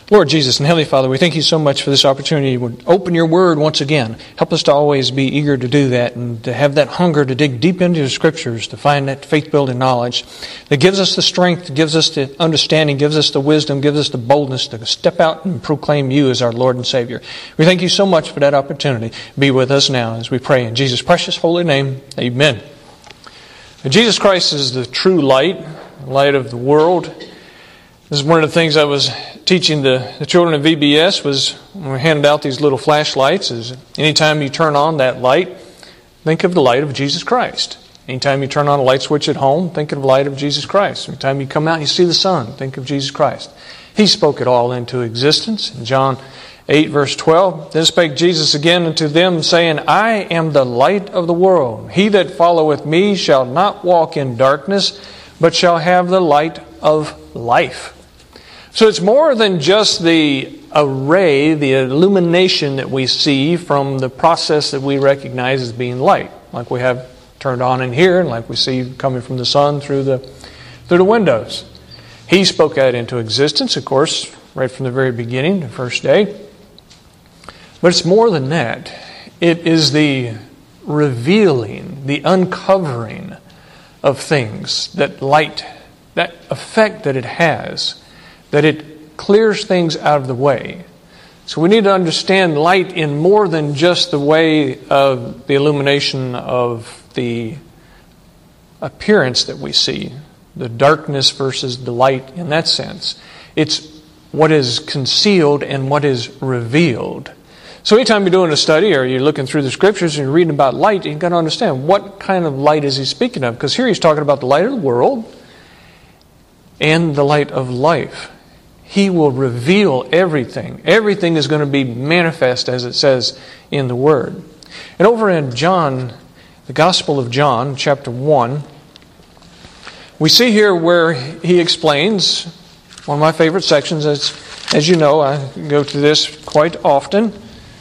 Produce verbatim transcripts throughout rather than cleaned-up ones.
Lord Jesus and Heavenly Father, we thank you so much for this opportunity to open your word once again. Help us to always be eager to do that and to have that hunger to dig deep into the Scriptures, to find that faith-building knowledge that gives us the strength, gives us the understanding, gives us the wisdom, gives us the boldness to step out and proclaim you as our Lord and Savior. We thank you so much for that opportunity. Be with us now as we pray in Jesus' precious holy name. Amen. Jesus Christ is the true light, the light of the world. This is one of the things I was teaching the, the children at V B S was when we handed out these little flashlights is anytime you turn on that light, think of the light of Jesus Christ. Anytime you turn on a light switch at home, think of the light of Jesus Christ. Anytime you come out and you see the sun, think of Jesus Christ. He spoke it all into existence. In John eight verse twelve, then spake Jesus again unto them, saying, I am the light of the world. He that followeth me shall not walk in darkness, but shall have the light of life. So it's more than just the array, the illumination that we see from the process that we recognize as being light, like we have turned on in here and like we see coming from the sun through the through the windows. He spoke that into existence, of course, right from the very beginning, the first day. But it's more than that. It is the revealing, the uncovering of things, that light, that effect that it has, that it clears things out of the way. So we need to understand light in more than just the way of the illumination of the appearance that we see, the darkness versus the light in that sense. It's what is concealed and what is revealed. So anytime you're doing a study or you're looking through the Scriptures and you're reading about light, you've got to understand what kind of light is he speaking of. Because here he's talking about the light of the world and the light of life. He will reveal everything. Everything is going to be manifest, as it says in the Word. And over in John, the Gospel of John, chapter one, we see here where he explains, one of my favorite sections, as, as you know, I go to this quite often.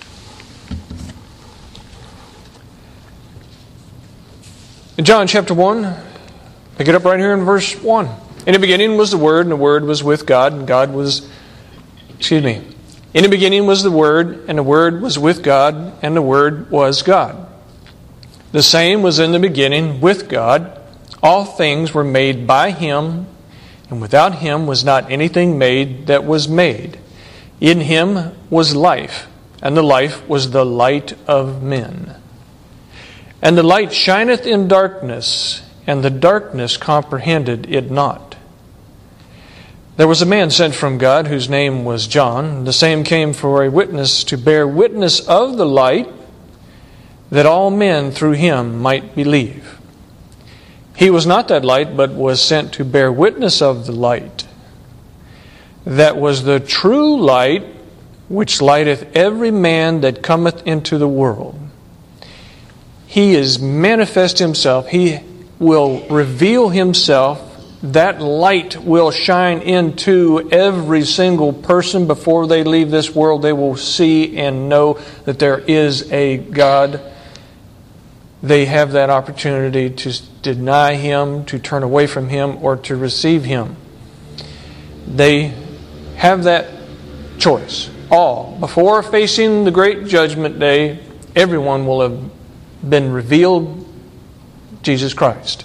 In John chapter one, pick it up right here in verse one. In the beginning was the Word, and the Word was with God, and God was, excuse me. In the beginning was the Word, and the Word was with God, and the Word was God. The same was in the beginning with God. All things were made by Him, and without Him was not anything made that was made. In Him was life, and the life was the light of men. And the light shineth in darkness, and the darkness comprehended it not. There was a man sent from God, whose name was John. The same came for a witness, to bear witness of the light, that all men through him might believe. He was not that light, but was sent to bear witness of the light. That was the true light, which lighteth every man that cometh into the world. He is manifest himself. He will reveal himself. That light will shine into every single person before they leave this world. They will see and know that there is a God. They have that opportunity to deny Him, to turn away from Him, or to receive Him. They have that choice. All. Before facing the great judgment day, everyone will have been revealed Jesus Christ.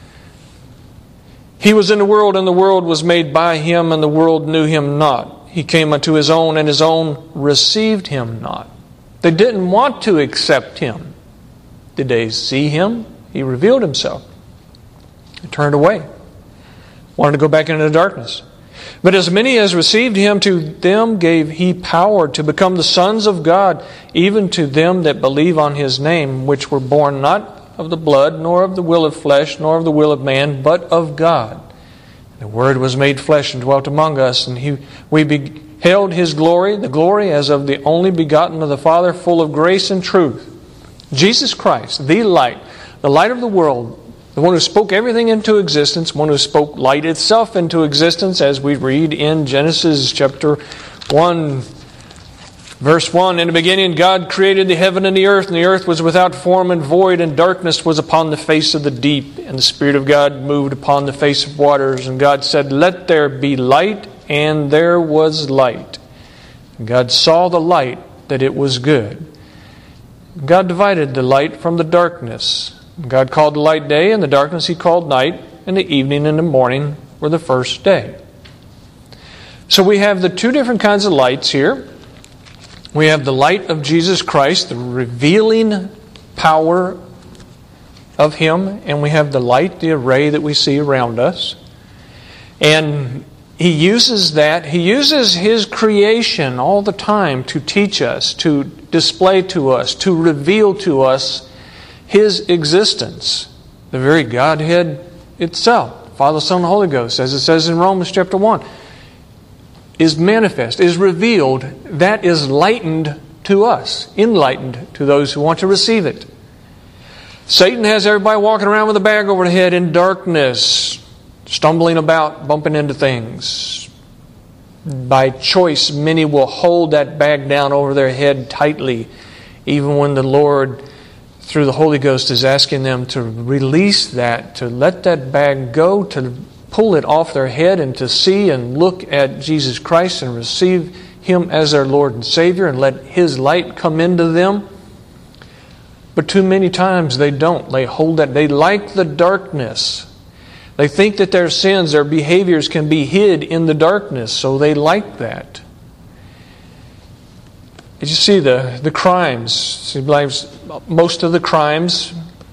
He was in the world, and the world was made by Him, and the world knew Him not. He came unto His own, and His own received Him not. They didn't want to accept Him. Did they see Him? He revealed Himself. They turned away. Wanted to go back into the darkness. But as many as received Him, to them gave He power to become the sons of God, even to them that believe on His name, which were born not of the blood, nor of the will of flesh, nor of the will of man, but of God. The Word was made flesh and dwelt among us, and he, we beheld His glory, the glory as of the only begotten of the Father, full of grace and truth. Jesus Christ, the light, the light of the world, the one who spoke everything into existence, one who spoke light itself into existence, as we read in Genesis chapter one, verse one, in the beginning God created the heaven and the earth, and the earth was without form and void, and darkness was upon the face of the deep, and the Spirit of God moved upon the face of waters. And God said, let there be light, and there was light. God saw the light, that it was good. God divided the light from the darkness. God called the light day, and the darkness He called night, and the evening and the morning were the first day. So we have the two different kinds of lights here. We have the light of Jesus Christ, the revealing power of Him, and we have the light, the array that we see around us. And He uses that, He uses His creation all the time to teach us, to display to us, to reveal to us His existence. The very Godhead itself, Father, Son, and Holy Ghost, as it says in Romans chapter one, is manifest, is revealed, that is lightened to us, enlightened to those who want to receive it. Satan has everybody walking around with a bag over the head in darkness, stumbling about, bumping into things. By choice, many will hold that bag down over their head tightly, even when the Lord, through the Holy Ghost, is asking them to release that, to let that bag go, to pull it off their head and to see and look at Jesus Christ and receive Him as their Lord and Savior and let His light come into them. But too many times they don't. They hold that. They like the darkness. They think that their sins, their behaviors can be hid in the darkness, so they like that. Did you see the, the crimes? He believes most of the crimes,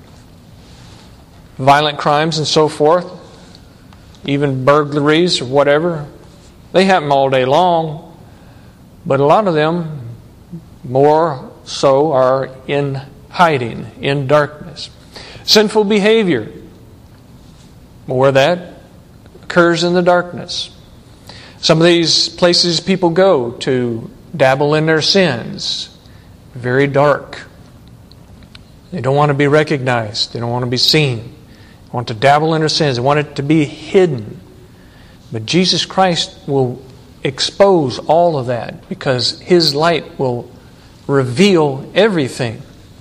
violent crimes and so forth, even burglaries or whatever, they happen all day long. But a lot of them, more so, are in hiding, in darkness. Sinful behavior, more of that occurs in the darkness. Some of these places people go to dabble in their sins, very dark. They don't want to be recognized. They don't want to be seen. They want to dabble in their sins. They want it to be hidden. But Jesus Christ will expose all of that because His light will reveal everything.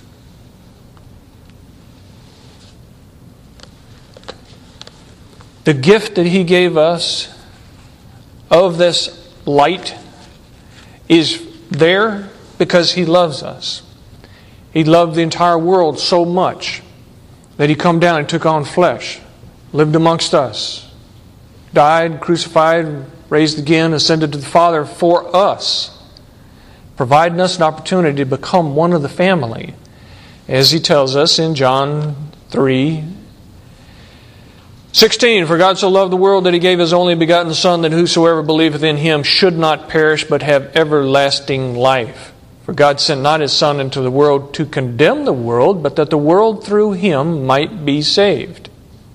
The gift that He gave us of this light is there because He loves us. He loved the entire world so much that He come down and took on flesh, lived amongst us, died, crucified, raised again, ascended to the Father for us, providing us an opportunity to become one of the family, as He tells us in John three sixteen, for God so loved the world that He gave His only begotten Son, that whosoever believeth in Him should not perish, but have everlasting life. For God sent not His Son into the world to condemn the world, but that the world through Him might be saved.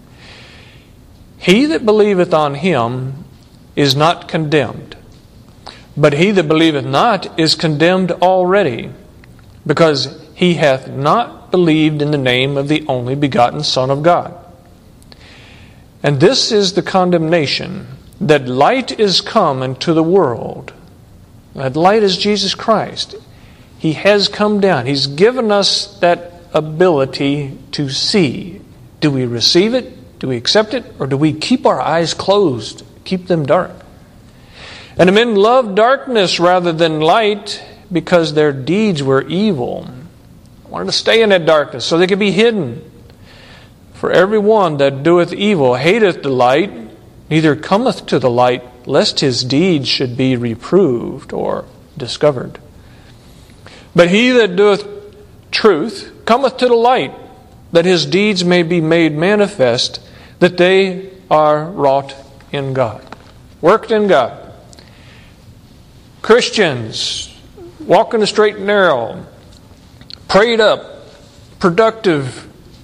He that believeth on Him is not condemned, but he that believeth not is condemned already, because he hath not believed in the name of the only begotten Son of God. And this is the condemnation, that light is come into the world. That light is Jesus Christ. He has come down. He's given us that ability to see. Do we receive it? Do we accept it? Or do we keep our eyes closed, keep them dark? And the men loved darkness rather than light, because their deeds were evil. They wanted to stay in that darkness so they could be hidden. For every one that doeth evil hateth the light, neither cometh to the light, lest his deeds should be reproved or discovered. But he that doeth truth cometh to the light, that his deeds may be made manifest, that they are wrought in God. Worked in God. Christians, walking the straight and narrow, prayed up, productive,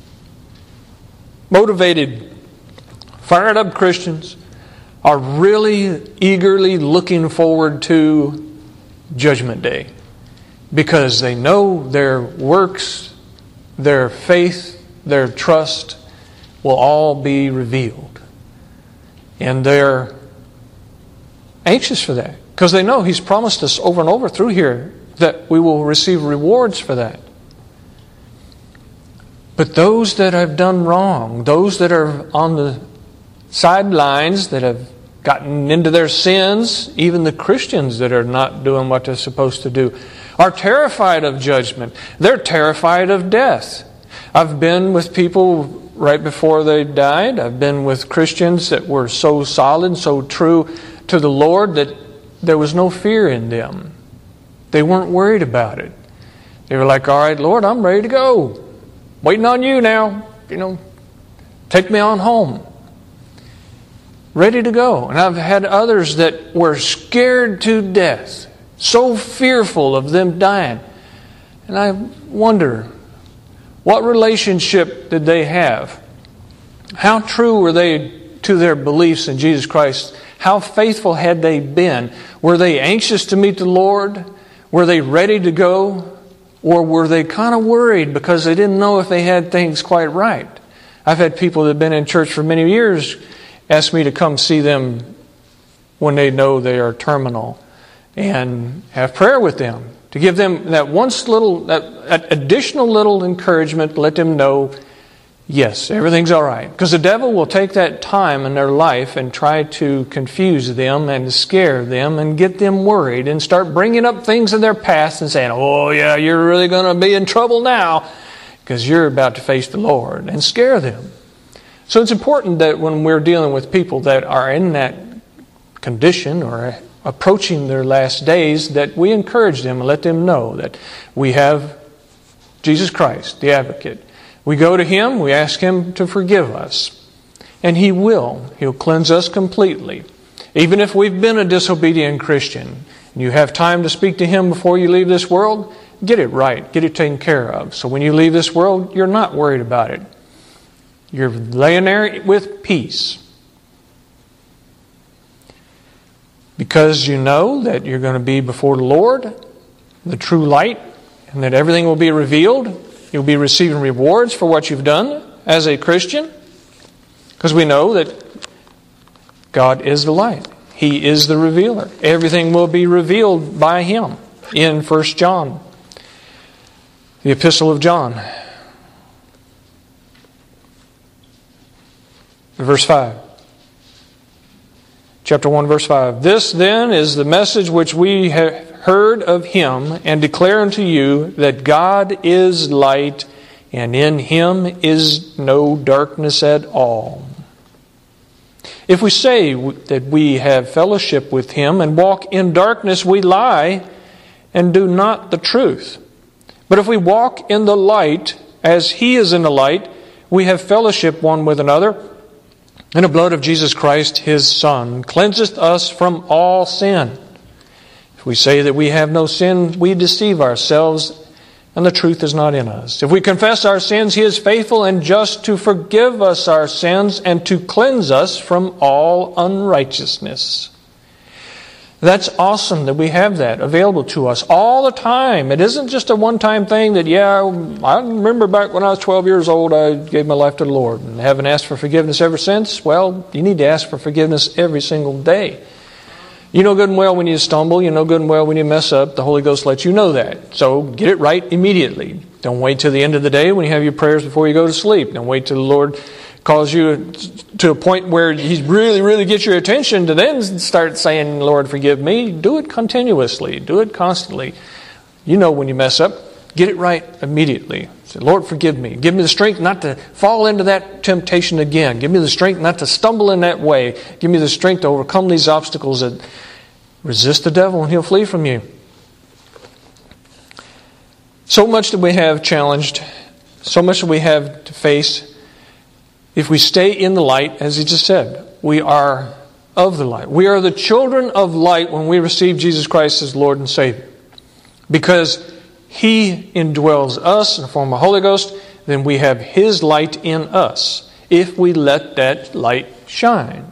motivated, fired up Christians are really eagerly looking forward to Judgment Day, because they know their works, their faith, their trust will all be revealed. And they're anxious for that, because they know He's promised us over and over through here that we will receive rewards for that. But those that have done wrong, those that are on the sidelines, that have gotten into their sins. Even the Christians that are not doing what they're supposed to do are terrified of judgment. They're terrified of death. I've been with people right before they died. I've been with Christians that were so solid, so true to the Lord that there was no fear in them. They weren't worried about it. They were like, all right, Lord, I'm ready to go. Waiting on you now. You know, take me on home. Ready to go. And I've had others that were scared to death, so fearful of them dying. And I wonder, what relationship did they have? How true were they to their beliefs in Jesus Christ? How faithful had they been? Were they anxious to meet the Lord? Were they ready to go? Or were they kind of worried because they didn't know if they had things quite right? I've had people that have been in church for many years ask me to come see them when they know they are terminal and have prayer with them, to give them that once little, that additional little encouragement, to let them know, yes, everything's all right. Because the devil will take that time in their life and try to confuse them and scare them and get them worried and start bringing up things in their past and saying, oh yeah, you're really going to be in trouble now because you're about to face the Lord, and scare them. So it's important that when we're dealing with people that are in that condition or approaching their last days, that we encourage them and let them know that we have Jesus Christ, the advocate. We go to Him, we ask Him to forgive us, and He will. He'll cleanse us completely. Even if we've been a disobedient Christian, and you have time to speak to Him before you leave this world, get it right, get it taken care of. So when you leave this world, you're not worried about it. You're laying there with peace. Because you know that you're going to be before the Lord, the true light, and that everything will be revealed. You'll be receiving rewards for what you've done as a Christian. Because we know that God is the light. He is the revealer. Everything will be revealed by Him in First John, the Epistle of John. Verse five. Chapter one, verse five. This then is the message which we have heard of Him and declare unto you, that God is light, and in Him is no darkness at all. If we say that we have fellowship with Him and walk in darkness, we lie and do not the truth. But if we walk in the light, as He is in the light, we have fellowship one with another. And the blood of Jesus Christ, His Son, cleanseth us from all sin. If we say that we have no sin, we deceive ourselves, and the truth is not in us. If we confess our sins, He is faithful and just to forgive us our sins and to cleanse us from all unrighteousness. That's awesome that we have that available to us all the time. It isn't just a one-time thing that, yeah, I remember back when I was twelve years old, I gave my life to the Lord and haven't asked for forgiveness ever since. Well, you need to ask for forgiveness every single day. You know good and well when you stumble. You know good and well when you mess up. The Holy Ghost lets you know that. So get it right immediately. Don't wait till the end of the day when you have your prayers before you go to sleep. Don't wait till the Lord calls you to a point where He really, really gets your attention to then start saying, Lord, forgive me. Do it continuously. Do it constantly. You know when you mess up, get it right immediately. Say, Lord, forgive me. Give me the strength not to fall into that temptation again. Give me the strength not to stumble in that way. Give me the strength to overcome these obstacles. That resist the devil and he'll flee from you. So much that we have challenged. So much that we have to face. If we stay in the light, as He just said, we are of the light. We are the children of light when we receive Jesus Christ as Lord and Savior. Because He indwells us in the form of the Holy Ghost, then we have His light in us, if we let that light shine.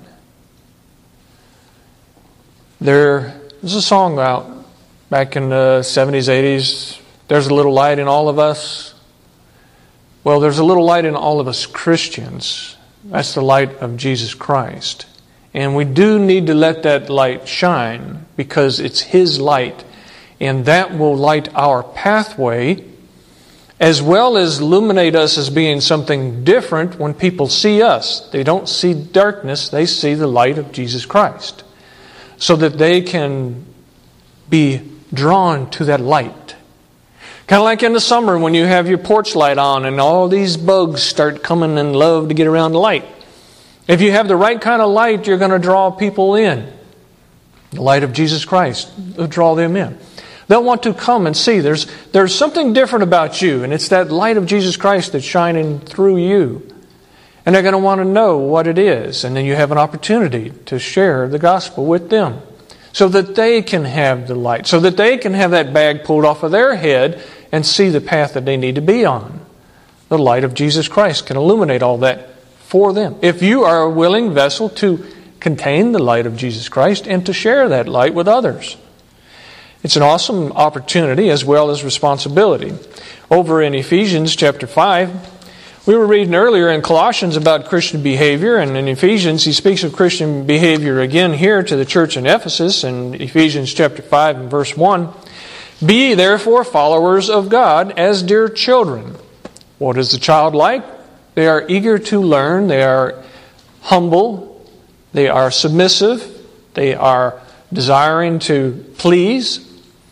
There was a song out back in the seventies, eighties, there's a little light in all of us. Well, there's a little light in all of us Christians. That's the light of Jesus Christ. And we do need to let that light shine because it's His light. And that will light our pathway as well as illuminate us as being something different when people see us. They don't see darkness, they see the light of Jesus Christ, so that they can be drawn to that light. Kind of like in the summer when you have your porch light on and all these bugs start coming and love to get around the light. If you have the right kind of light, you're going to draw people in. The light of Jesus Christ will draw them in. They'll want to come and see. There's, there's something different about you, and it's that light of Jesus Christ that's shining through you. And they're going to want to know what it is. And then you have an opportunity to share the gospel with them so that they can have the light, so that they can have that bag pulled off of their head and see the path that they need to be on. The light of Jesus Christ can illuminate all that for them. If you are a willing vessel to contain the light of Jesus Christ and to share that light with others. It's an awesome opportunity as well as responsibility. Over in Ephesians chapter five, we were reading earlier in Colossians about Christian behavior, and in Ephesians he speaks of Christian behavior again here to the church in Ephesus in Ephesians chapter five and verse one. Be ye therefore followers of God as dear children. What is the child like? They are eager to learn, they are humble, they are submissive, they are desiring to please.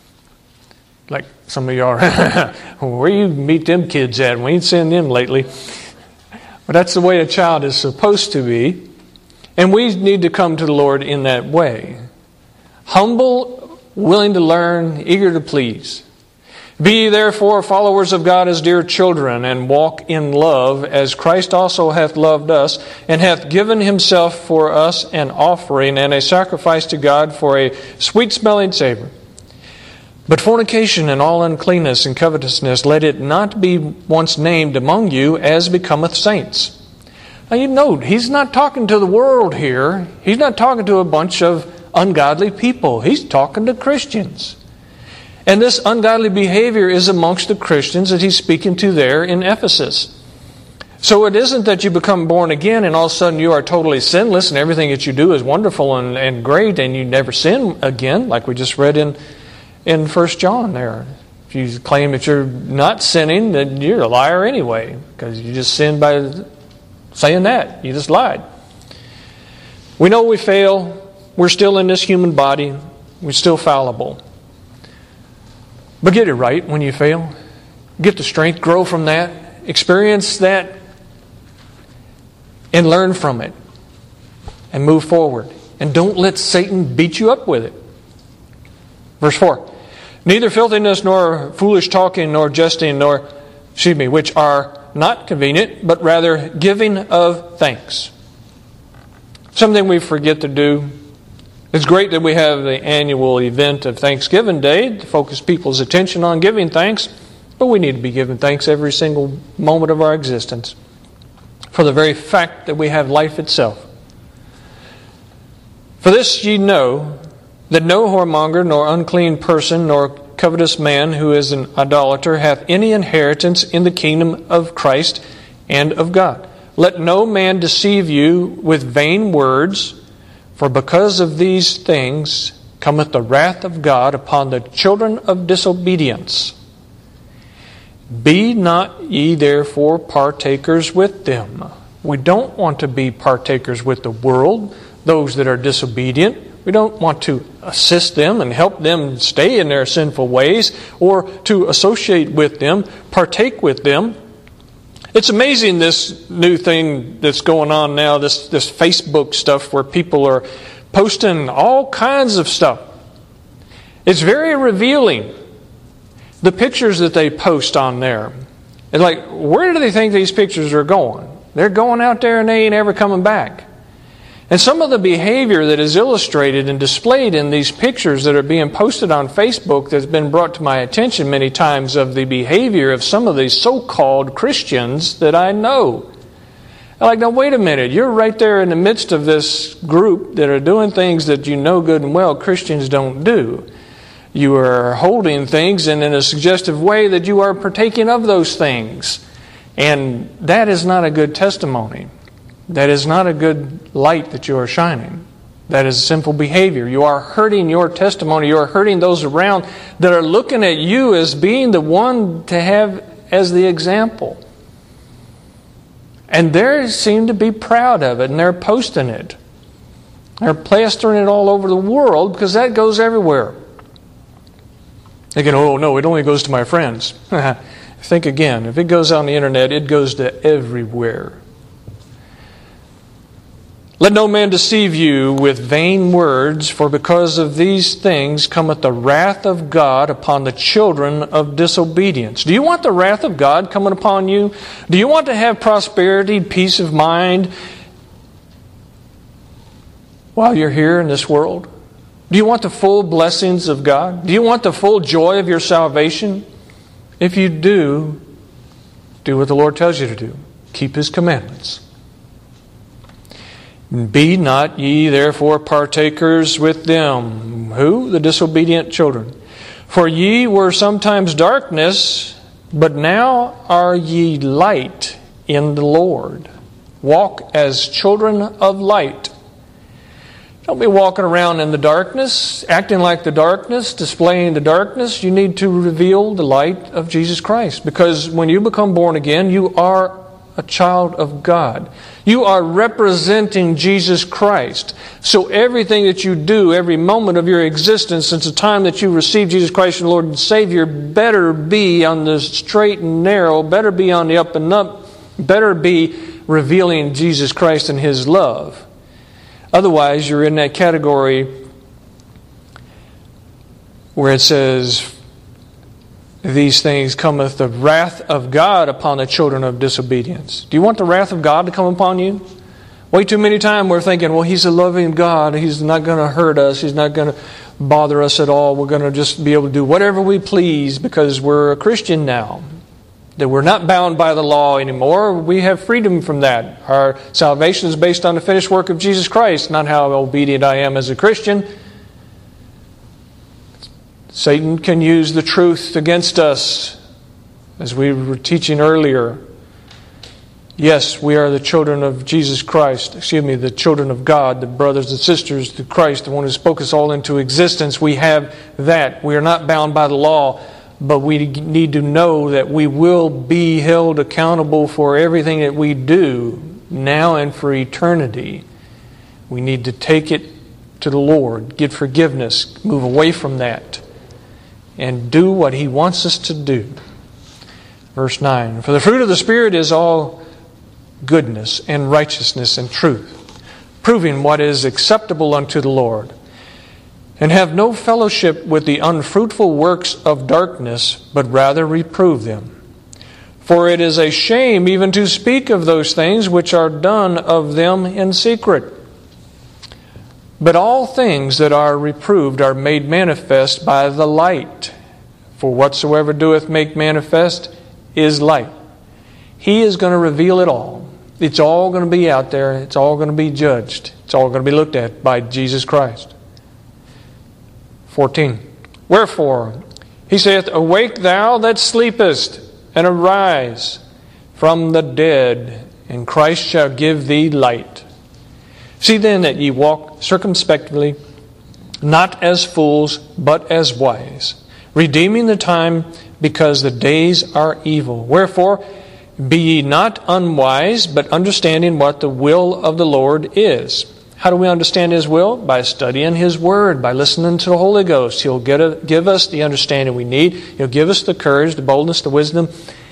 Like some of you are, where you meet them kids at? We ain't seen them lately. But that's the way a child is supposed to be. And we need to come to the Lord in that way. Humble, willing to learn, eager to please. Be ye therefore followers of God as dear children, and walk in love, as Christ also hath loved us, and hath given himself for us an offering and a sacrifice to God for a sweet-smelling savor. But fornication and all uncleanness and covetousness, let it not be once named among you as becometh saints. Now you note, he's not talking to the world here. He's not talking to a bunch of ungodly people. He's talking to Christians. And this ungodly behavior is amongst the Christians that he's speaking to there in Ephesus. So it isn't that you become born again and all of a sudden you are totally sinless and everything that you do is wonderful and, and great and you never sin again, like we just read in, in First John there. If you claim that you're not sinning, then you're a liar anyway, because you just sinned by saying that. You just lied. We know we fail. We're still in this human body. We're still fallible. But get it right when you fail. Get the strength, grow from that, experience that, and learn from it. And move forward. And don't let Satan beat you up with it. Verse four. Neither filthiness, nor foolish talking, nor jesting, nor, excuse me, which are not convenient, but rather giving of thanks. Something we forget to do. It's great that we have the annual event of Thanksgiving Day to focus people's attention on giving thanks, but we need to be giving thanks every single moment of our existence for the very fact that we have life itself. For this ye know, that no whoremonger, nor unclean person, nor covetous man who is an idolater hath any inheritance in the kingdom of Christ and of God. Let no man deceive you with vain words, for because of these things cometh the wrath of God upon the children of disobedience. Be not ye therefore partakers with them. We don't want to be partakers with the world, those that are disobedient. We don't want to assist them and help them stay in their sinful ways or to associate with them, partake with them. It's amazing, this new thing that's going on now, this, this Facebook stuff where people are posting all kinds of stuff. It's very revealing, the pictures that they post on there. It's like, where do they think these pictures are going? They're going out there and they ain't ever coming back. And some of the behavior that is illustrated and displayed in these pictures that are being posted on Facebook that's been brought to my attention many times of the behavior of some of these so-called Christians that I know. I'm like, now wait a minute, you're right there in the midst of this group that are doing things that you know good and well Christians don't do. You are holding things and in a suggestive way that you are partaking of those things. And that is not a good testimony. That is not a good light that you are shining. That is sinful behavior. You are hurting your testimony. You are hurting those around that are looking at you as being the one to have as the example. And they seem to be proud of it, and they're posting it. They're plastering it all over the world because that goes everywhere. Thinking, oh no, it only goes to my friends. Think again. If it goes on the internet, it goes to everywhere. Let no man deceive you with vain words, for because of these things cometh the wrath of God upon the children of disobedience. Do you want the wrath of God coming upon you? Do you want to have prosperity, peace of mind while you're here in this world? Do you want the full blessings of God? Do you want the full joy of your salvation? If you do, do what the Lord tells you to do. Keep His commandments. Be not ye therefore partakers with them. Who? The disobedient children. For ye were sometimes darkness, but now are ye light in the Lord. Walk as children of light. Don't be walking around in the darkness, acting like the darkness, displaying the darkness. You need to reveal the light of Jesus Christ. Because when you become born again, you are a child of God. You are representing Jesus Christ. So everything that you do, every moment of your existence since the time that you received Jesus Christ your Lord and Savior, better be on the straight and narrow, better be on the up and up, better be revealing Jesus Christ and His love. Otherwise, you're in that category where it says, these things cometh the wrath of God upon the children of disobedience. Do you want the wrath of God to come upon you? Way too many times we're thinking, well, He's a loving God. He's not going to hurt us. He's not going to bother us at all. We're going to just be able to do whatever we please because we're a Christian now. That we're not bound by the law anymore. We have freedom from that. Our salvation is based on the finished work of Jesus Christ, not how obedient I am as a Christian. Satan can use the truth against us, as we were teaching earlier. Yes, we are the children of Jesus Christ, excuse me, the children of God, the brothers and sisters to Christ, the one who spoke us all into existence. We have that. We are not bound by the law, but we need to know that we will be held accountable for everything that we do now and for eternity. We need to take it to the Lord, get forgiveness, move away from that, and do what He wants us to do. Verse nine, for the fruit of the Spirit is all goodness and righteousness and truth, proving what is acceptable unto the Lord. And have no fellowship with the unfruitful works of darkness, but rather reprove them. For it is a shame even to speak of those things which are done of them in secret. But all things that are reproved are made manifest by the light. For whatsoever doeth make manifest is light. He is going to reveal it all. It's all going to be out there. It's all going to be judged. It's all going to be looked at by Jesus Christ. fourteen. Wherefore, He saith, awake thou that sleepest, and arise from the dead, and Christ shall give thee light. See then that ye walk circumspectly, not as fools, but as wise, redeeming the time, because the days are evil. Wherefore, be ye not unwise, but understanding what the will of the Lord is. How do we understand His will? By studying His Word, by listening to the Holy Ghost. He'll get a, give us the understanding we need. He'll give us the courage, the boldness, the wisdom,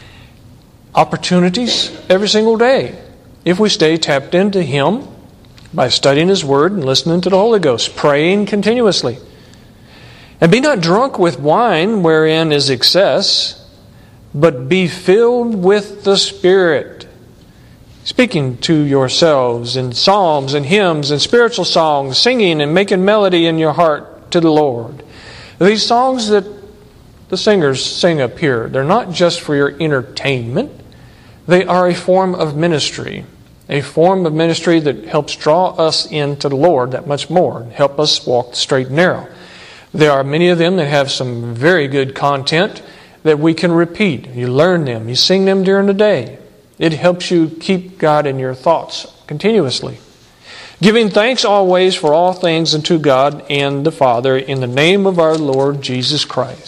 opportunities every single day. If we stay tapped into Him by studying His Word and listening to the Holy Ghost, praying continuously. And be not drunk with wine, wherein is excess, but be filled with the Spirit, speaking to yourselves in psalms and hymns and spiritual songs, singing and making melody in your heart to the Lord. These songs that the singers sing up here, they're not just for your entertainment. They are a form of ministry. A form of ministry that helps draw us into the Lord that much more, and help us walk the straight and narrow. There are many of them that have some very good content that we can repeat. You learn them. You sing them during the day. It helps you keep God in your thoughts continuously. Giving thanks always for all things unto God and the Father in the name of our Lord Jesus Christ.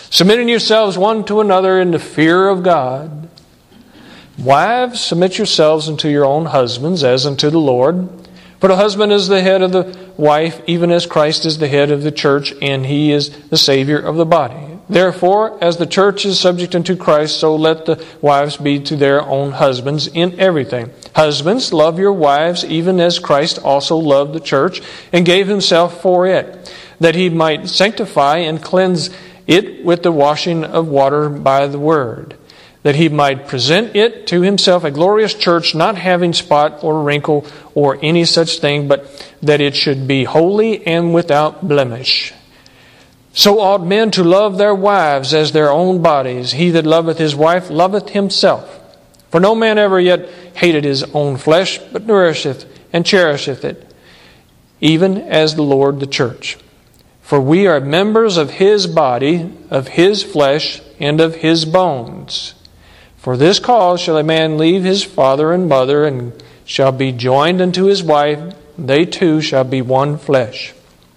submitting yourselves one to another in the fear of God. Wives, submit yourselves unto your own husbands as unto the Lord. For the husband is the head of the wife, even as Christ is the head of the church, and He is the Savior of the body. Therefore, as the church is subject unto Christ, so let the wives be to their own husbands in everything. Husbands, love your wives, even as Christ also loved the church, and gave Himself for it, that He might sanctify and cleanse it with the washing of water by the word, that He might present it to Himself a glorious church, not having spot or wrinkle or any such thing, but that it should be holy and without blemish. So ought men to love their wives as their own bodies. He that loveth his wife loveth himself. For no man ever yet hated his own flesh, but nourisheth and cherisheth it, even as the Lord the church. For we are members of His body, of His flesh, and of His bones. For this cause shall a man leave his father and mother, and shall be joined unto his wife, and they two shall be one flesh.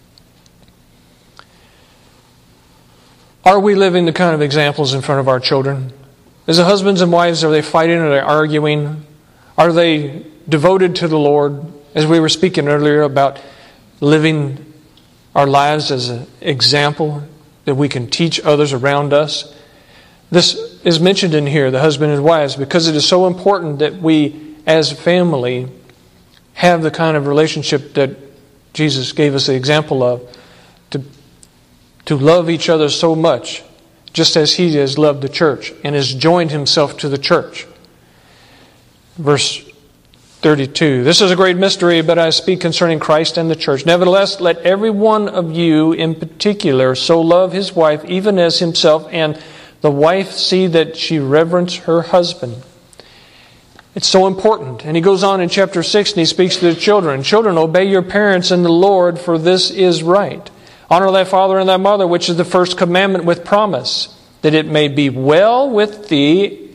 Are we living the kind of examples in front of our children? As the husbands and wives, are they fighting? Are they arguing? Are they devoted to the Lord? As we were speaking earlier about living our lives as an example that we can teach others around us. This is mentioned in here, the husband and wives, because it is so important that we, as a family, have the kind of relationship that Jesus gave us the example of, to, to love each other so much, just as He has loved the church and has joined Himself to the church. Verse thirty-two, this is a great mystery, but I speak concerning Christ and the church. Nevertheless, let every one of you in particular so love his wife, even as himself, and the wife see that she reverence her husband. It's so important. And he goes on in chapter six and he speaks to the children. Children, obey your parents in the Lord, for this is right. Honor thy father and thy mother, which is the first commandment with promise, that it may be well with thee,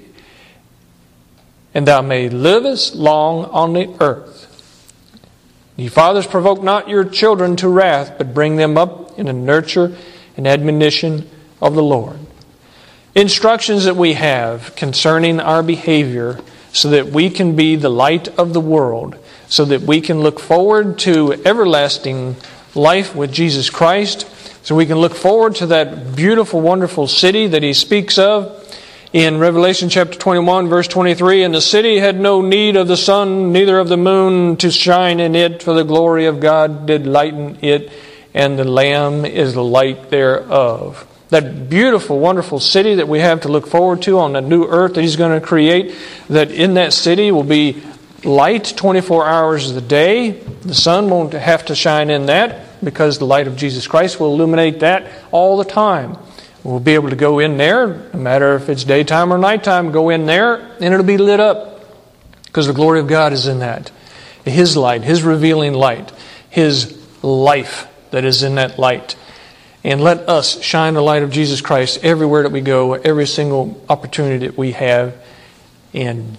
and thou may livest long on the earth. Ye fathers, provoke not your children to wrath, but bring them up in the nurture and admonition of the Lord. Instructions that we have concerning our behavior, so that we can be the light of the world, so that we can look forward to everlasting life with Jesus Christ, so we can look forward to that beautiful, wonderful city that He speaks of in Revelation chapter twenty-one, verse twenty-three. And the city had no need of the sun, neither of the moon to shine in it, for the glory of God did lighten it, and the Lamb is the light thereof. That beautiful, wonderful city that we have to look forward to on the new earth that He's going to create, that in that city will be light twenty-four hours of the day. The sun won't have to shine in that, because the light of Jesus Christ will illuminate that all the time. We'll be able to go in there, no matter if it's daytime or nighttime, go in there and it'll be lit up, because the glory of God is in that. His light, His revealing light, His life that is in that light. And let us shine the light of Jesus Christ everywhere that we go, every single opportunity that we have, and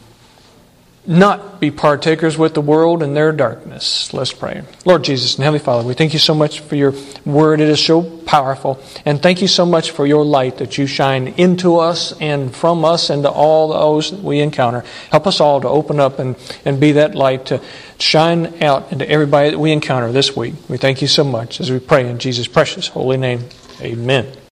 not be partakers with the world and their darkness. Let's pray. Lord Jesus and Heavenly Father, we thank You so much for Your Word. It is so powerful. And thank You so much for Your light that You shine into us and from us and to all those that we encounter. Help us all to open up and, and be that light to shine out into everybody that we encounter this week. We thank You so much as we pray in Jesus' precious holy name. Amen.